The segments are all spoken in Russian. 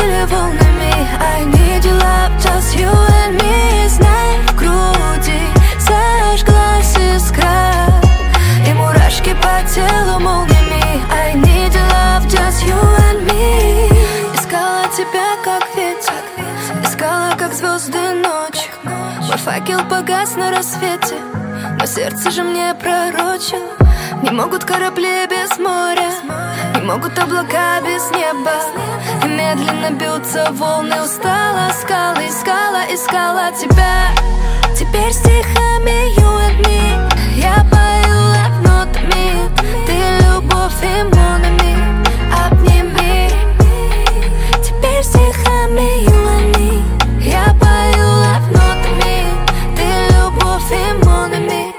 накрыли волнами. I need your love, just you and me. Знай, в груди зажглась искра, и мурашки по телу молниями. I need your love, just you and me. Искала тебя как ветер, искала как звезды ночью. Мой факел погас на рассвете, но сердце же мне пророчило. Не могут корабли без моря, не могут облака без неба, и медленно бьются волны. Устала, искала, искала, искала тебя. Теперь стихами you and me я пою love нотами. Ты любовь и монами, обними. Теперь стихами you and me я пою love нотами. Ты любовь и монами.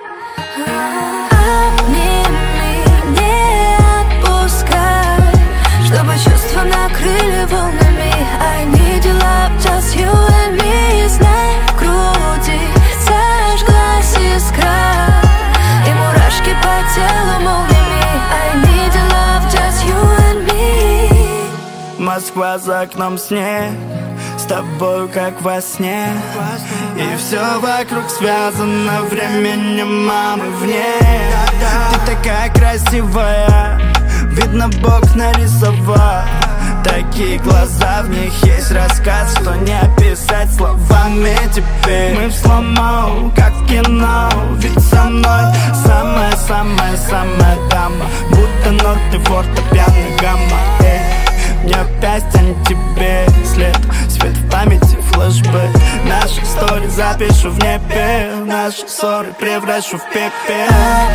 Чтобы чувства накрыли волнами. I need your love, just you and me. Знай, в груди зажглась искра, и мурашки по телу молниями. I need your love, just you and me. Москва за окном снег, с тобою как во сне, и все вокруг связано временем, мамы вне. Ты такая красивая, видно, Бог нарисовал. Такие глаза, в них есть рассказ, что не описать словами теперь. Мы в слоу-мо, как кино, ведь со мной самая-самая-самая дама. Будто ноты фортепиано гамма. Мне опять тянет тебе след, свет в памяти, флешбэк. Наши истории запишу в небе, наши ссоры превращу в пепел.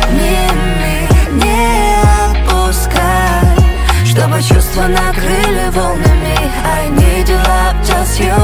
Не отпускай, чтобы чувства накрыли волнами. I need your love, just you